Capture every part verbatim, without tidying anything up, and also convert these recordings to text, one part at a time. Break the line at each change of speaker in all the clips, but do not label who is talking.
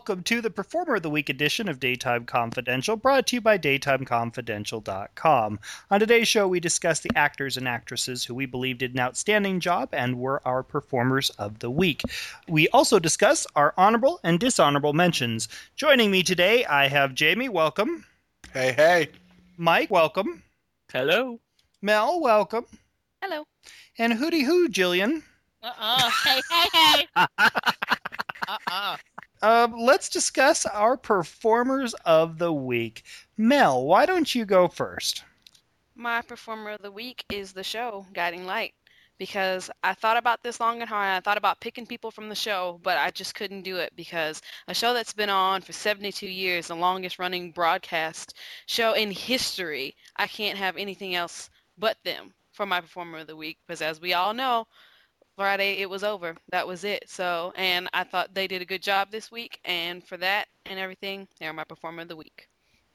welcome to the Performer of the Week edition of Daytime Confidential, brought to you by Daytime Confidential dot com. On today's show, we discuss the actors and actresses who we believe did an outstanding job and were our Performers of the Week. We also discuss our honorable and dishonorable mentions. Joining me today, I have Jamie, welcome.
Hey, hey.
Mike, welcome.
Hello.
Mel, welcome.
Hello.
And Hootie Hoo, Jillian.
Uh-uh. Hey, hey, hey. uh-uh.
Uh, let's discuss our Performers of the Week. Mel, why don't you go first?
My Performer of the Week is the show, Guiding Light, because I thought about this long and hard. I thought about picking people from the show, but I just couldn't do it because a show that's been on for seventy-two years, the longest running broadcast show in history, I can't have anything else but them for my Performer of the Week, because as we all know, Friday it was over. That was it. So, and I thought they did a good job this week, and for that and everything, they're my Performer of the Week.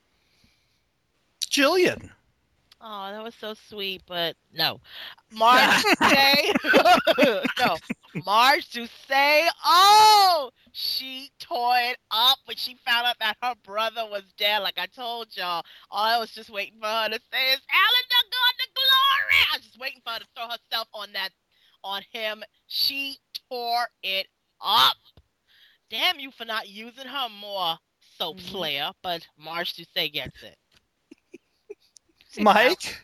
Jillian.
Oh, that was so sweet, but no. Marge Day. no. Marge to say, oh, she tore it up when she found out that her brother was dead. Like I told y'all, all I was just waiting for her to say is, Alan the God, the glory. I was just waiting for her to throw herself on that, on him. She tore it up. Damn you for not using her more, soap
Mhm.
slayer. But Marge to say gets it.
Mike?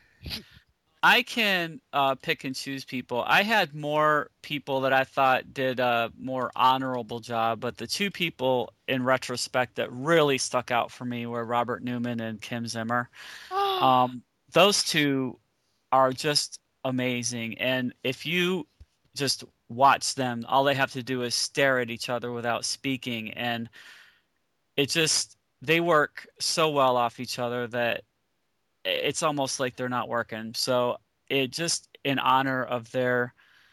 I can uh, pick and choose people. I had more people that I thought did a more honorable job, but the two people in retrospect that really stuck out for me were Robert Newman and Kim Zimmer. Um, those two are just amazing. And if you just watch them, all they have to do is stare at each other without speaking. And it just, they work so well off each other that it's almost like they're not working. So it just in honor of their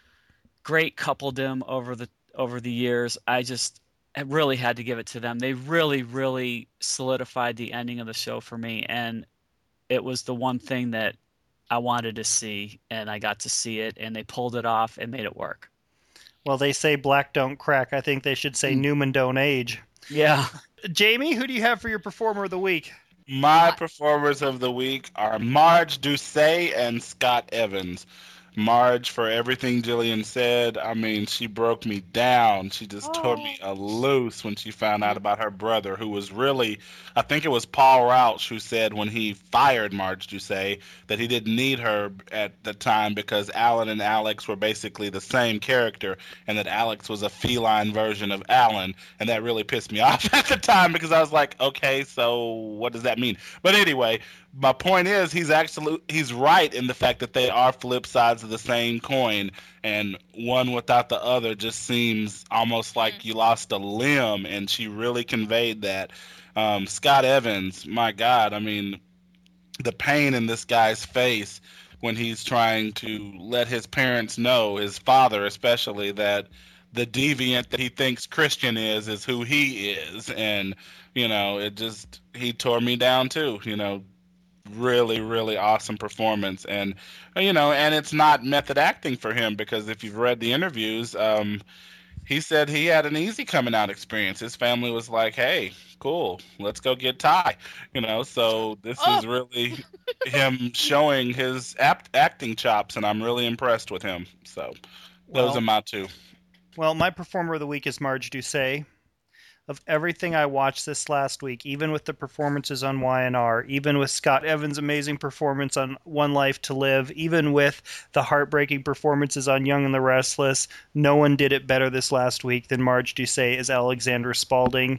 great coupledom over the over the years, I just I really had to give it to them. They really, really solidified the ending of the show for me, and it was the one thing that I wanted to see, and I got to see it, and they pulled it off and made it work.
Well, they say black don't crack. I think they should say
Mm.
Newman don't age.
Yeah.
Jamie, who do you have for your Performer of the Week?
My performers of the week are Marge Doucet and Scott Evans. Marge, for everything Jillian said, I mean, she broke me down. She just tore me a loose when she found out about her brother, who was really, I think it was Paul Rauch who said when he fired Marge Doucet that he didn't need her at the time because Alan and Alex were basically the same character and that Alex was a feline version of Alan. And that really pissed me off at the time because I was like, okay, so what does that mean? But anyway, my point is he's actually he's right in the fact that they are flip sides of the same coin, and one without the other just seems almost like you lost a limb, and she really conveyed that. Um, Scott Evans, my God, I mean, the pain in this guy's face when he's trying to let his parents know, his father especially, that the deviant that he thinks Christian is is who he is, and you know, it just he tore me down too, you know. Really, really awesome performance, and you know, and it's not method acting for him because if you've read the interviews, um, he said he had an easy coming out experience. His family was like, "Hey, cool, let's go get Ty," you know. So this
Oh.
is really him showing his apt acting chops, and I'm really impressed with him. So those
Well-
are my two.
Well, my Performer of the Week is Marge Doucet. Of everything I watched this last week, even with the performances on Y and R, even with Scott Evans' amazing performance on One Life to Live, even with the heartbreaking performances on Young and the Restless, no one did it better this last week than Marge Doucet as Alexandra Spaulding.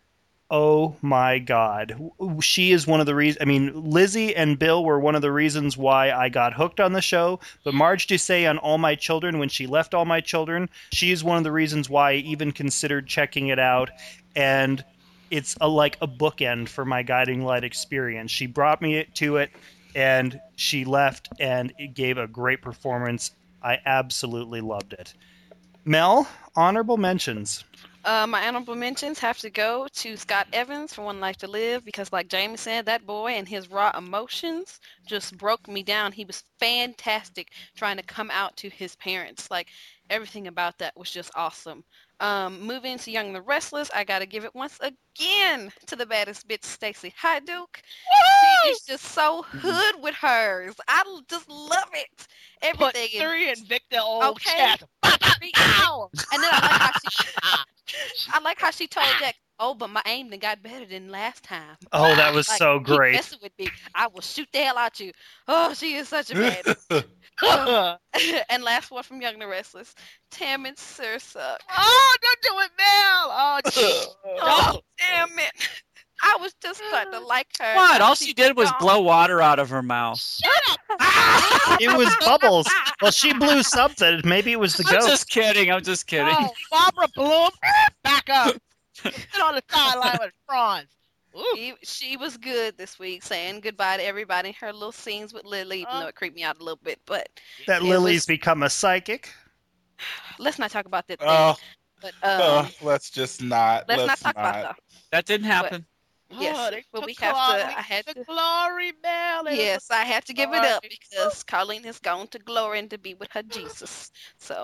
Oh my God. She is one of the reasons. I mean, Lizzie and Bill were one of the reasons why I got hooked on the show. But Marge Doucet on All My Children, when she left All My Children, she is one of the reasons why I even considered checking it out. And it's a, like a bookend for my Guiding Light experience. She brought me to it, and she left, and it gave a great performance. I absolutely loved it. Mel, honorable mentions.
Uh, my honorable mentions have to go to Scott Evans for One Life to Live because, like Jamie said, that boy and his raw emotions just broke me down. He was fantastic trying to come out to his parents. Like, everything about that was just awesome. Um, moving to Young and the Restless, I gotta give it once again to the baddest bitch, Stacey Hajduk. She is just so hood with hers. I l- just love it.
Put
Everything. in-
three in Victor old
Okay.
chest.
Three- Ow! And then I like how she, I like how she told Jack, "Oh, but my aim done got better than last time."
Oh, that was
Like,
so
keep
great.
messing with me, I will shoot the hell out you. Oh, she is such a bad. Oh. And last one from Young and the Restless, Tam and Sursa.
Oh, don't do it, Mel. Oh, geez.
Oh,
Don't.
damn it. I was just starting to like her.
What?
Now
All she
she's
did was
gone.
blow water out of her mouth.
Shut up.
It was Bubbles. Well, she blew something. Maybe it was the
I'm
ghost.
just kidding. I'm just kidding.
Oh, Barbara Bloom, back up. Sit on the sideline with Franz. Ooh.
She, she was good this week, saying goodbye to everybody. Her little scenes with Lily, even
Uh.
though it creeped me out a little bit. But
That
it
Lily's
was-
become a psychic.
let's not talk about that thing.
Oh,
but um,
oh, let's just not.
let's, not
let's
talk about that.
That didn't happen.
Yes,
Oh, they
but
took
we have
glory,
to. I had
the
to.
glory, Mel. It is
Yes, I have to give it up
glory.
because Colleen has gone to glory and to be with her Jesus. So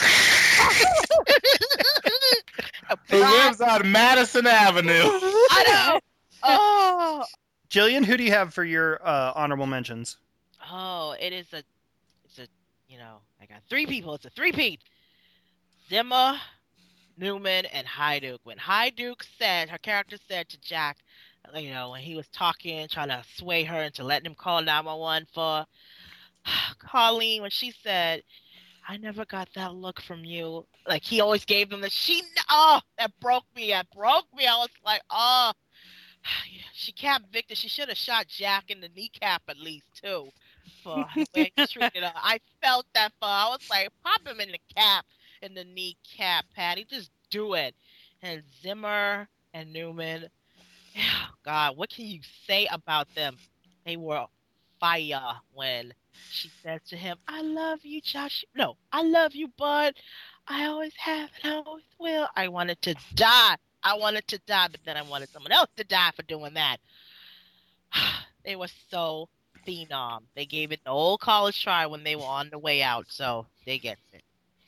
a
Who
pride.
lives on Madison Avenue?
I know. Oh,
Jillian, who do you have for your uh, honorable mentions?
oh, it is a, it's a, you know, I got three people. It's a three-peat. Zimmer, Newman, and Hajduk. When Hajduk said, her character said to Jack, you know, when he was talking, trying to sway her into letting him call nine one one for Colleen, when she said, I never got that look from you. Like, he always gave them the, she, oh, that broke me. That broke me. I was like, oh, she capped Victor. She should have shot Jack in the kneecap at least, too. For the way he treated her. I felt that for her. I was like, pop him in the cap, in the kneecap, Patty. Just do it. And Zimmer and Newman, God, what can you say about them? They were fire when she said to him, I love you, Josh. No, I love you, Bud. I always have and I always will. I wanted to die. I wanted to die, but then I wanted someone else to die for doing that. They were so phenom. They gave it the old college try when they were on the way out, so they get it.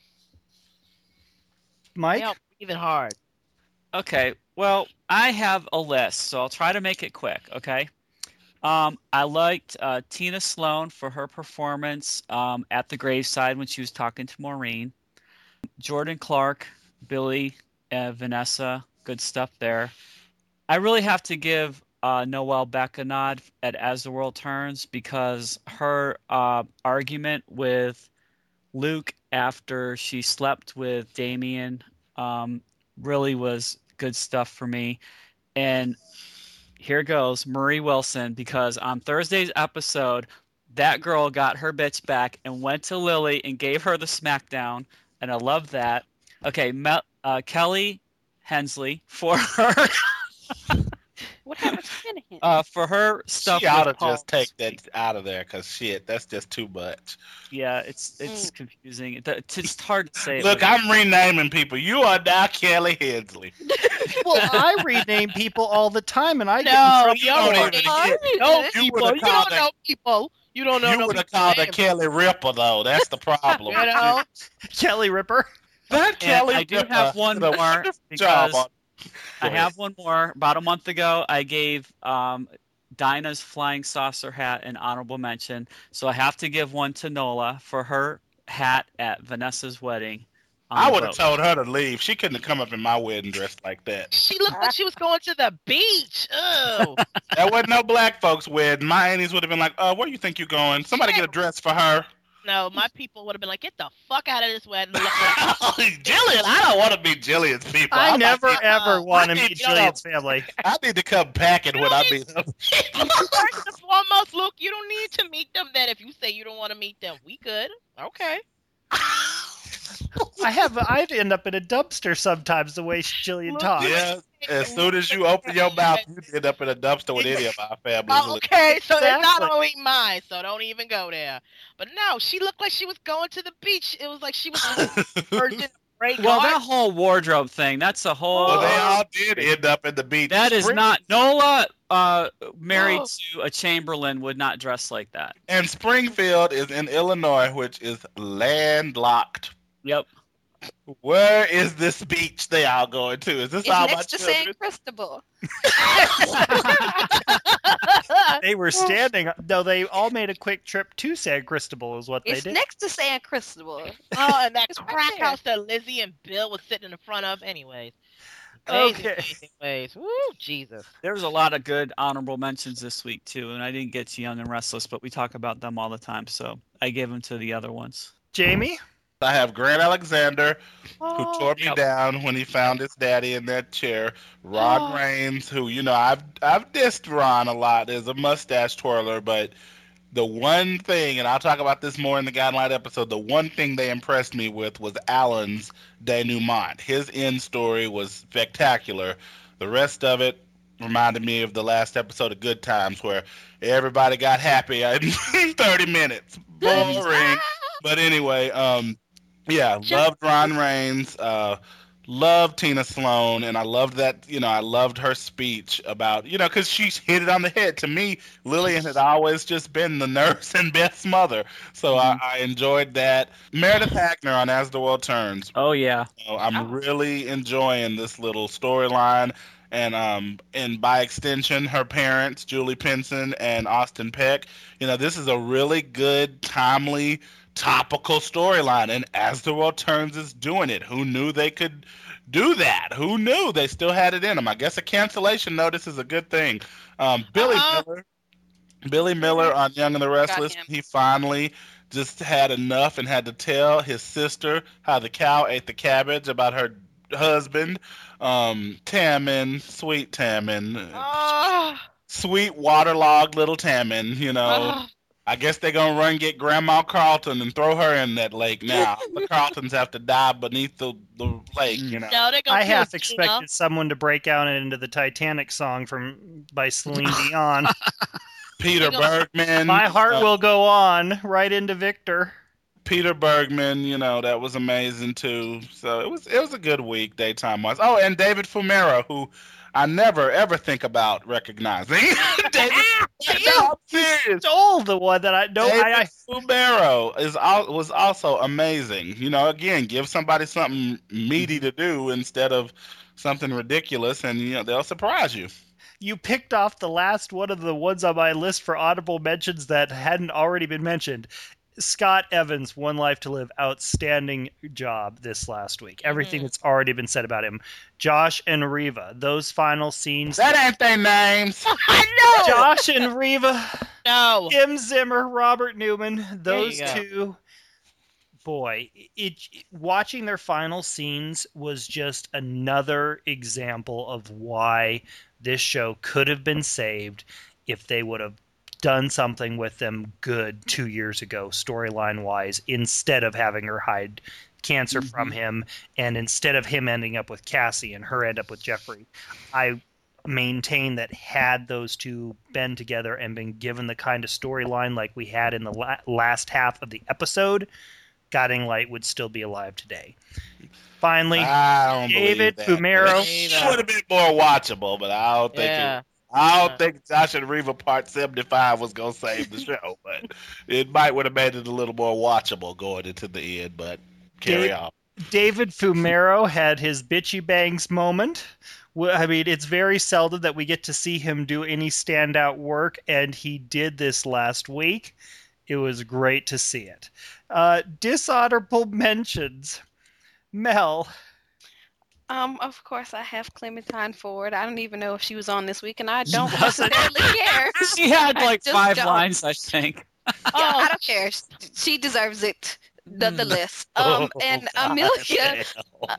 Mike?
They are breathing hard.
Okay, well, I have a list, so I'll try to make it quick, okay? Um, I liked uh, Tina Sloan for her performance um, at the graveside when she was talking to Maureen. Jordan Clark, Billy, uh, Vanessa, good stuff there. I really have to give uh, Noelle Beck a nod at As the World Turns because her uh, argument with Luke after she slept with Damien um, really was good stuff for me. And here goes Marie Wilson, because on Thursday's episode, that girl got her bitch back and went to Lily and gave her the smackdown, and I love that. Okay, Mel, uh, Kelly Hensley for her
what happened to Shanahan?
uh, for her stuff.
She ought to
with Paul.
just take that out of there, cause shit, that's just too much.
Yeah, it's it's confusing. It- It's just hard to say. it
Look,
with-
I'm renaming people. You are now Kelly Hensley.
Well, I rename people all the time, and I get
No,
in
you
trouble.
don't
don't
even
even
Oh,
get
you
no
did.
You
people.
would've
You
called
don't
that-
know people. You don't know
You
no
would have
people's
called her
names.
Kelly Ripper, though. That's the problem.
You know?
Kelly Ripper.
That
And
Kelly
I do
Ripper
have one
did a
more
wonderful job
because
on-
I
Go
have one more. About a month ago, I gave um, Dinah's flying saucer hat an honorable mention. So I have to give one to Nola for her hat at Vanessa's wedding. on
I
the
would have
boat.
told her to leave. She couldn't have come up in my wedding dress like that.
She looked like she was going to the beach. Ew.
That wasn't no black folks' wedding. My aunties would have been like, "Uh, where you think you going? Somebody get a dress for her."
No, my people would have been like, get the fuck out of this wedding. Look like-
Jillian, I don't want to be Jillian's people.
I
I'm
never
like,
ever want to
I
meet
need- no, no.
Jillian's family.
I need to come packing when I meet them.
First and foremost, Luke, you don't need to meet them then if you say you don't want to meet them. We good. Okay.
I have. I end up in a dumpster sometimes. The way Jillian
Look,
talks.
Yeah, as soon as you open your mouth, you end up in a dumpster with any of our families.
Oh, okay, so it's not
Exactly.
only mine, so don't even go there. But no, she looked like she was going to the beach. It was like she was virgin great
Well,
guard.
that whole wardrobe thing, that's a whole.
Well, they all did end up in the beach.
That is
Spring-
not. Nola, uh, married
Oh.
to a Chamberlain, would not dress like that.
And Springfield is in Illinois, which is landlocked.
Yep.
Where is this beach they all going to? Is this
It's
all my
next to
children?
San Cristobal.
They were standing. No, they all made a quick trip to San Cristobal, is what they
It's
did.
next to San Cristobal.
Oh, and that
It's right
crack
there.
house that Lizzie and Bill was sitting in the front of. Anyways. Amazing,
Okay.
amazing ways. Woo, Jesus.
There's a lot of good honorable mentions this week too, and I didn't get to Young and Restless, but we talk about them all the time, so I gave them to the other ones.
Jamie?
I have Grant Alexander, who
Oh,
tore me
Yep.
down when he found his daddy in that chair. Rod
Oh.
Reigns, who, you know, I've I've dissed Ron a lot as a mustache twirler, but the one thing, and I'll talk about this more in the Guideline episode, the one thing they impressed me with was Alan's denouement. His end story was spectacular. The rest of it reminded me of the last episode of Good Times, where everybody got happy in thirty minutes. Boring. But anyway, um, yeah,
Just-
loved Ron Reigns, uh, loved Tina Sloan, and I loved that, you know, I loved her speech about, you know, because she hit it on the head. To me, Lillian had always just been the nurse and Beth's mother, so
Mhm.
I, I enjoyed that. Meredith Hackner on As the World Turns.
Oh yeah.
So I'm
Oh.
really enjoying this little storyline. And um and by extension, her parents, Julie Pinson and Austin Peck. You know, this is a really good, timely, topical storyline. And As the World Turns is doing it. Who knew they could do that? Who knew they still had it in them? I guess a cancellation notice is a good thing. Um, Billy
Uh-uh.
Miller, Billy Miller on Young and the Restless.
him.
He finally just had enough and had to tell his sister how the cow ate the cabbage about her husband. Um, Tammin, sweet Tammin,
Oh,
sweet waterlogged little Tammin. You know,
oh.
I guess they're gonna run get Grandma Carlton and throw her in that lake now. The Carltons have to die beneath the, the lake. You know.
No, they're gonna
I
kill
half
Gina.
expected someone to break out into the Titanic song from by Celine Dion.
Peter Bergman.
My heart
uh,
will go on, right into Victor.
Peter Bergman, you know, that was amazing too. So it was it was a good week daytime wise. Oh, and David Fumero, who I never ever think about recognizing. David, no, I'm serious.
Stole the one that I no,
David
I, I
Fumero is al- was also amazing. You know, again, give somebody something meaty to do instead of something ridiculous, and you know they'll surprise you.
you picked off the last one of the ones on my list for audible mentions that hadn't already been mentioned. Scott Evans, One Life to Live, outstanding job this last week. Everything
Mhm.
that's already been said about him. Josh and Reva, those final scenes.
That ain't their names.
I know.
Josh and Reva,
No.
Kim Zimmer, Robert Newman, those
There you go.
two. Boy, it, it watching their final scenes was just another example of why this show could have been saved if they would have done something with them good two years ago, storyline wise, instead of having her hide cancer
Mhm.
from him, and instead of him ending up with Cassie and her end up with Jeffrey. I maintain that had those two been together and been given the kind of storyline like we had in the la- last half of the episode, Guiding Light would still be alive today. Finally,
I don't
David
believe that.
Fumero.
It would have been more watchable, but I don't think
Yeah.
it. I don't
Yeah.
think Josh and Reva Part seventy-five was gonna save the show, but it might would have made it a little more watchable going into the end. But carry
Dave-
on.
David Fumero had his bitchy bangs moment. Well, I mean, it's very seldom that we get to see him do any standout work, and he did this last week. It was great to see it. Uh, dishonorable mentions. Mel,
Um, of course, I have Clementine Ford. I don't even know if she was on this week, and I don't
wasn't.
necessarily care.
She had
I
like
just
five
don't.
lines, I think.
Yeah, I don't care. She deserves it. Nonetheless. Um, and
Oh,
Amelia,
God.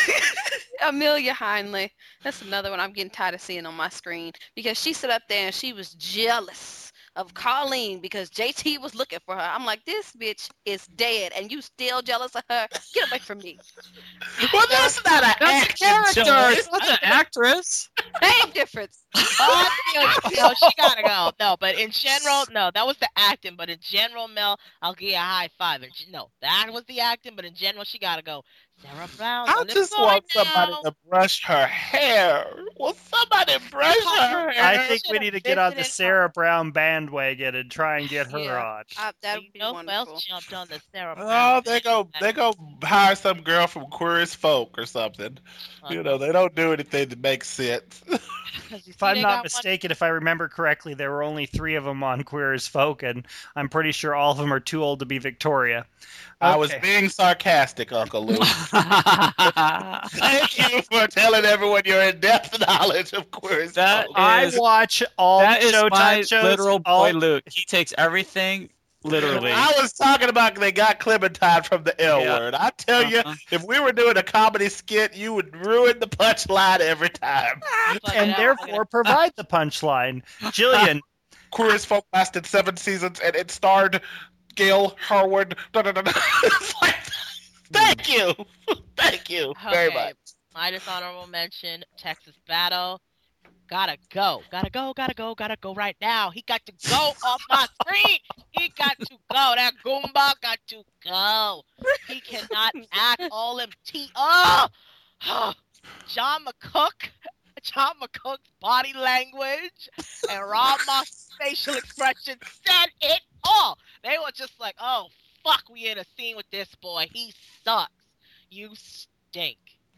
Amelia Heinley. That's another one I'm getting tired of seeing on my screen because she stood up there and she was jealous of Colleen because J T was looking for her. I'm like, this bitch is dead, and you still jealous of her? Get away from me.
Well, that's not an
That's a
action
character.
choice.
That's an actress.
Same difference.
Oh, no, no, she gotta go. No, but in general, no, that was the acting. But in general, Mel, I'll give you a high five. And she- no, that was the acting. But in general, she gotta go. Sarah Brown's
I
on
just
the
want
floor
somebody
now.
to brush her hair. Will somebody brush her hair?
I think we
Should've
need to get on the
visited
Sarah
her.
Brown bandwagon and try and get her
Yeah.
on.
I, that
Well,
would
you
be
know who
wonderful.
else jumped on the Sarah Brown?
Oh, they go they go hire some girl from Queer as Folk or something. You know, they don't do anything that makes sense.
Because you
If
see,
I'm
they
not
got one.
mistaken, if I remember correctly, there were only three of them on Queer as Folk, and I'm pretty sure all of them are too old to be Victoria.
I was
Okay.
being sarcastic, Uncle Luke. Thank you for telling everyone your in-depth knowledge of Queer as
That
Folk.
I
is-
watch all
that
the
is
Showtime
my
shows.
literal boy
all...
Luke. He takes everything literally.
I was talking about they got Clementine from the L
Yeah.
word. I tell you,
Uh-huh.
if we were doing a comedy skit, you would ruin the punchline every time.
Fuck
and
it up,
therefore provide the punchline. Jillian,
Queer as Folk lasted seven seasons, and it starred Gail Harwood. Da, da, da, da. It's like, thank you, thank you very
Okay.
much.
My dishonorable mention, Texas Battle. Gotta go. Gotta go, gotta go, gotta go right now. He got to go off my screen. He got to go. That Goomba got to go. He cannot act all them T. Oh! John McCook. John McCook's body language and Rob Moss's facial expression said it all. They were just like, oh, fuck, we in a scene with this boy. He sucks. You stink.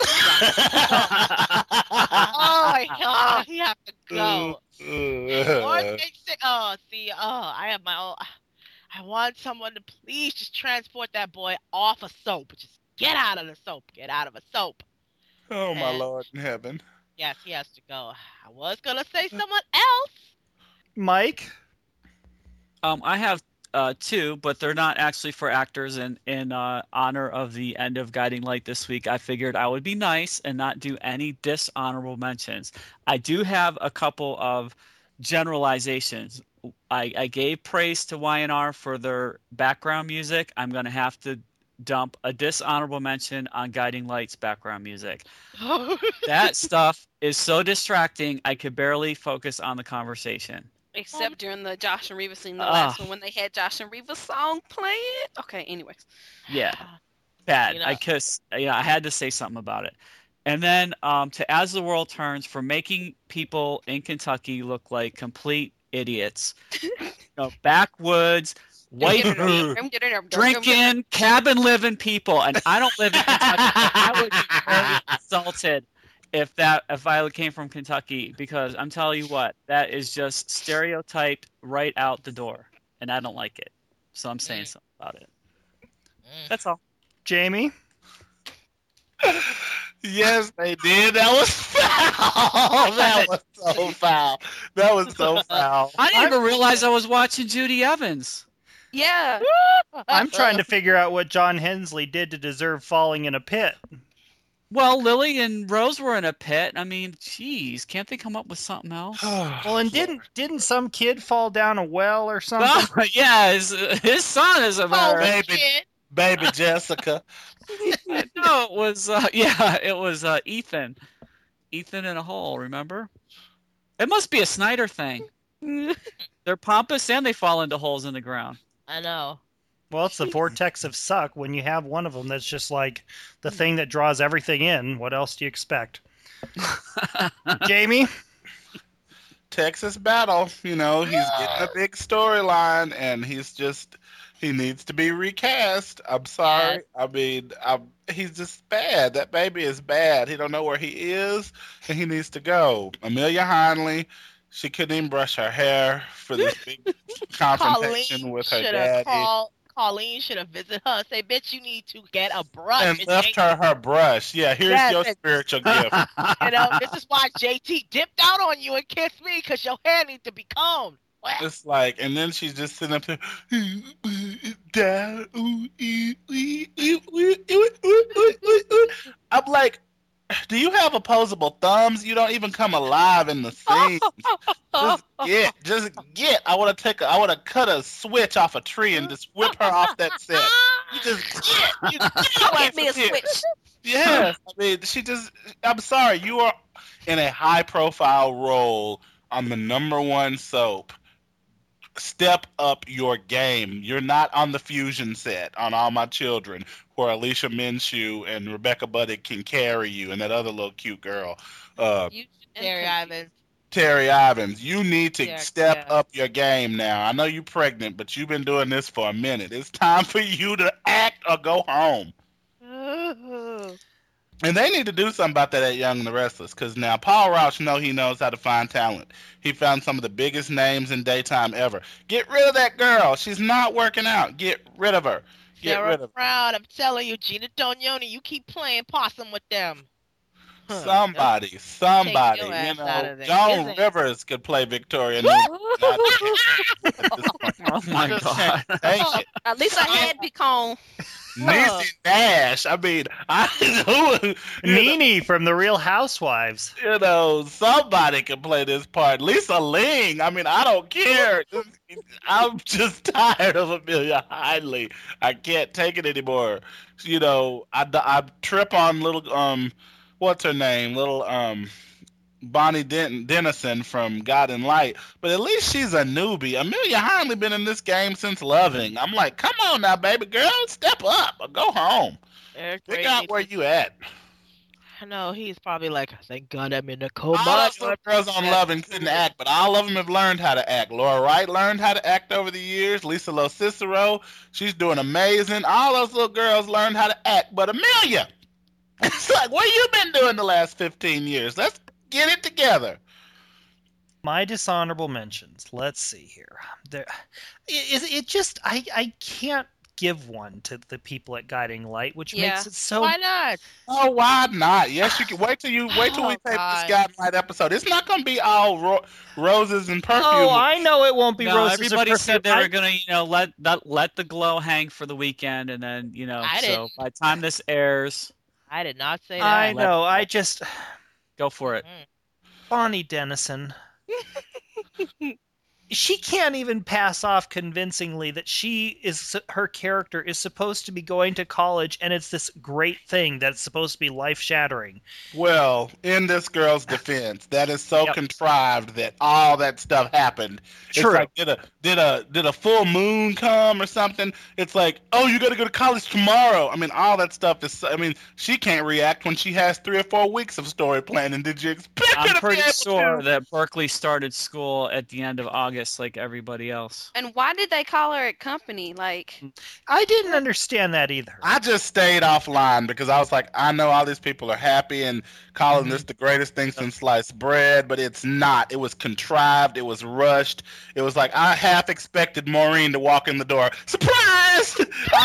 Oh my god, he have to go. Or they say, oh, see, oh, I have my own. I want someone to please just transport that boy off a soap. Just get out of the soap. Get out of a soap.
Oh my
And-
Lord in heaven.
Yes, he has to go. I was gonna say someone else.
Mike,
Um, I have uh, two, but they're not actually for actors. In in uh, honor of the end of Guiding Light this week, I figured I would be nice and not do any dishonorable mentions. I do have a couple of generalizations. I, I gave praise to Y N R for their background music. I'm going to have to dump a dishonorable mention on Guiding Light's background music. That stuff is so distracting, I could barely focus on the conversation.
Except during the Josh and Reva scene, the
Ah.
last one when they had Josh and Reva's song playing. Okay, anyways.
Yeah, bad.
You know.
I kiss. Yeah, I had to say something about it. And then um, to As the World Turns, for making people in Kentucky look like complete idiots. You know, backwoods, white, drinking, cabin living people, and I don't live in Kentucky. But I would be very insulted if that if I came from Kentucky, because I'm telling you what, that is just stereotype right out the door, and I don't like it. So I'm saying
Mm.
something about it.
Mm.
That's all.
Jamie,
Yes, they did. That was foul. That was so foul. That was so foul.
I didn't even realize I was watching Judy Evans.
Yeah.
I'm trying to figure out what John Hensley did to deserve falling in a pit.
Well, Lily and Rose were in a pit. I mean, geez, can't they come up with something else?
Well, and didn't didn't some kid fall down a well or something?
Well, yeah, his, his son is a
Oh,
matter.
baby.
shit.
Baby Jessica.
No, it was uh, yeah, it was uh, Ethan. Ethan in a hole. Remember? It must be a Snyder thing. They're pompous and they fall into holes in the ground.
I know.
Well, it's the vortex of suck. When you have one of them that's just like the thing that draws everything in, what else do you expect? Jamie?
Texas Battle. You know, he's getting a big storyline, and he's just he needs to be recast. I'm sorry.
Yes.
I mean, I'm, he's just bad. That baby is bad. He don't know where he is, and he needs to go. Amelia Heinley, she couldn't even brush her hair for this big confrontation
Colleen
with her
should have
daddy,
called. Colleen should have visited her and say, "Bitch, you need to get a brush."
and
And
left
J-
her her brush. Yeah, here's
Yes,
your
and-
spiritual gift.
You know, this is why J T dipped out on you and kissed me, because your hair needs to be combed. What?
It's like, and then she's just sitting up there, Dad, ooh, ee, ee, ee, ee, ee, ee, ee, ee." I'm like, do you have opposable thumbs? You don't even come alive in the scene. Just get, just get. I want to take, a, I want to cut a switch off a tree and just whip her off that set. You just get, you get away
Get me a
from here.
switch.
Yes, I mean, she just. I'm sorry, you are in a high-profile role on the number one soap. step up your game. You're not on the Fusion set on All My Children, where Alicia Minshew and Rebecca Buddick can carry you, and that other little cute girl, uh,
You
Terry Ivins.
Terry Ivins. You need to
Yeah,
step
yeah.
up your game now. I know you're pregnant, but you've been doing this for a minute. It's time for you to act or go home.
Ooh.
And they need to do something about that at Young and the Restless, because now Paul Rauch know he knows how to find talent. He found some of the biggest names in daytime ever. Get rid of that girl. She's not working out. Get rid of her. Get
Sarah
rid of her.
Brown, I'm telling you, Gina Tognoni, you keep playing possum with them. Huh.
Somebody, somebody,
your
you
ass out
know,
of there.
Joan
His ass.
Rivers could play Victoria Newman.
Oh my
Just
god.
can't take it.
At least I had Bicone.
Niecy Nash. I mean, I who, you know,
Nene from The Real Housewives.
you know, somebody can play this part. Lisa Ling. I mean, I don't care. I'm just tired of Amelia Hidley. I can't take it anymore. You know, I, I trip on little um, what's her name? Little um, Bonnie Den- Dennison from God and Light. But at least she's a newbie. Amelia Hidley been in this game since Loving. I'm like, come on now, baby girl, step up or go home.
Eric
Figure
Brady.
out where you at.
I know, he's probably like, thank God I'm in a coma.
All those little girls on Loving couldn't act, but all of them have learned how to act. Laura Wright learned how to act over the years. Lisa Lo Cicero, she's doing amazing. All those little girls learned how to act, but Amelia, it's like, what you been doing the last fifteen years? Let's get it together.
My dishonorable mentions. Let's see here. There, it, it just I I can't give one to the people at Guiding Light, which
Yeah.
makes it so.
Why not?
Oh, why not? Yes, you can. Wait till you wait till we
Oh,
tape
God.
this Guiding Light episode. It's not going to be all ro- roses and perfume.
Oh, I know it won't be
No,
roses. or
everybody said they
perfume.
were
I-
gonna, you know, let let, let the glow hang for the weekend, and then, you know,
I
so
didn't.
by the time this airs,
I did not say that.
I
Let-
know. I just
go for it.
Bonnie Dennison. She can't even pass off convincingly that she is her character is supposed to be going to college and it's this great thing that's supposed to be life shattering.
Well, in this girl's defense, that is so
Yep.
contrived that all that stuff happened.
True.
It's like did a did a did a full moon come or something? It's like, oh, you got to go to college tomorrow. I mean, all that stuff is. I mean, she can't react when she has three or four weeks of story planning. Did you expect her
I'm
to be
pretty
able
sure
to?
that Berkeley started school at the end of August, like everybody else.
And why did they call her at company? Like,
I didn't understand that either.
I just stayed offline because I was like, I know all these people are happy and calling this the greatest thing since sliced bread, but it's not. It was contrived. It was rushed. It was like I half expected Maureen to walk in the door. Surprise!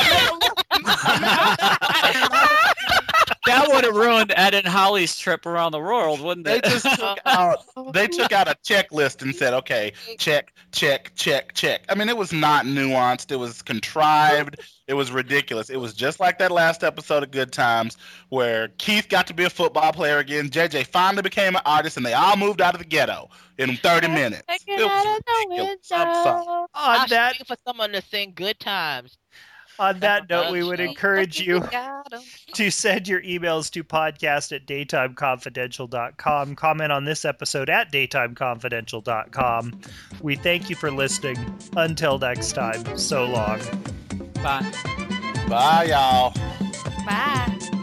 That would have ruined Ed and Holly's trip around the world, wouldn't
They
it?
just took out. They took out a checklist and said, "Okay, check, check, check, check." I mean, it was not nuanced. It was contrived. It was ridiculous. It was just like that last episode of Good Times, where Keith got to be a football player again. J J finally became an artist, and they all moved out of the ghetto in thirty minutes.
Taking
It was
out of the
ridiculous. I'm sorry.
window.
On
I was
that
waiting for someone to sing Good Times.
on that note, we would encourage you
got 'em.
to send your emails to podcast at daytimeconfidential dot com. Comment on this episode at daytimeconfidential dot com. We thank you for listening. Until next time, so long.
Bye.
Bye, y'all.
Bye.